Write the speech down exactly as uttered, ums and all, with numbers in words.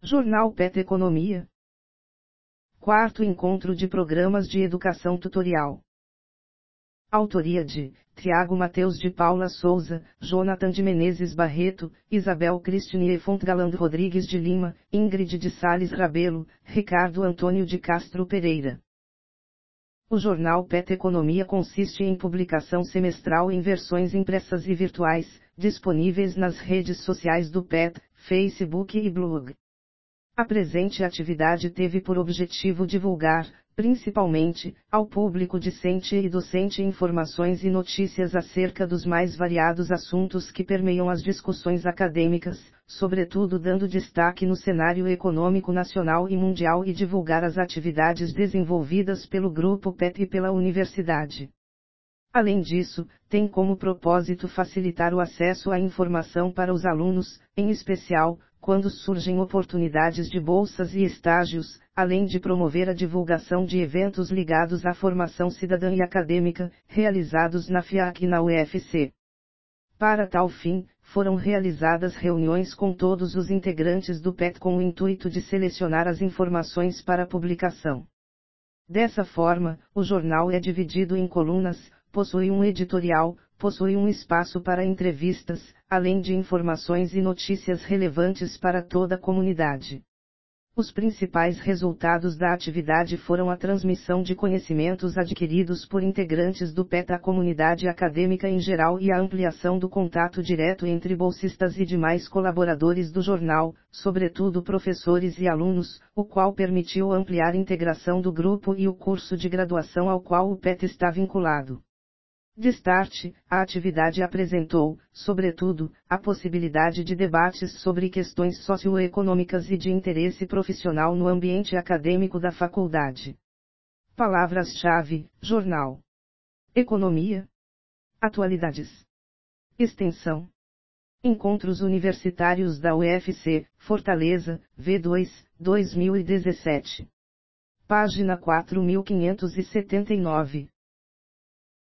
Jornal P E T Economia. Quarto Encontro de Programas de Educação Tutorial. Autoria de Tiago Mateus de Paula Souza, Jonathan de Menezes Barreto, Isabel Cristine Fontgalan Rodrigues de Lima, Ingrid de Sales Rabelo, Ricardo Antônio de Castro Pereira. O jornal P E T Economia consiste em publicação semestral em versões impressas e virtuais, disponíveis nas redes sociais do P E T, Facebook e blog. A presente atividade teve por objetivo divulgar, principalmente, ao público discente e docente informações e notícias acerca dos mais variados assuntos que permeiam as discussões acadêmicas, sobretudo dando destaque no cenário econômico nacional e mundial e divulgar as atividades desenvolvidas pelo Grupo P E T e pela Universidade. Além disso, tem como propósito facilitar o acesso à informação para os alunos, em especial, quando surgem oportunidades de bolsas e estágios, além de promover a divulgação de eventos ligados à formação cidadã e acadêmica, realizados na F I A C e na U F C. Para tal fim, foram realizadas reuniões com todos os integrantes do P E T com o intuito de selecionar as informações para publicação. Dessa forma, o jornal é dividido em colunas, possui um editorial, possui um espaço para entrevistas, além de informações e notícias relevantes para toda a comunidade. Os principais resultados da atividade foram a transmissão de conhecimentos adquiridos por integrantes do P E T à comunidade acadêmica em geral e a ampliação do contato direto entre bolsistas e demais colaboradores do jornal, sobretudo professores e alunos, o qual permitiu ampliar a integração do grupo e o curso de graduação ao qual o P E T está vinculado. De start, a atividade apresentou, sobretudo, a possibilidade de debates sobre questões socioeconômicas e de interesse profissional no ambiente acadêmico da faculdade. Palavras-chave: jornal, economia, atualidades, extensão. Encontros Universitários da U F C, Fortaleza, V dois, dois mil e dezessete. Página quatro mil quinhentos e setenta e nove.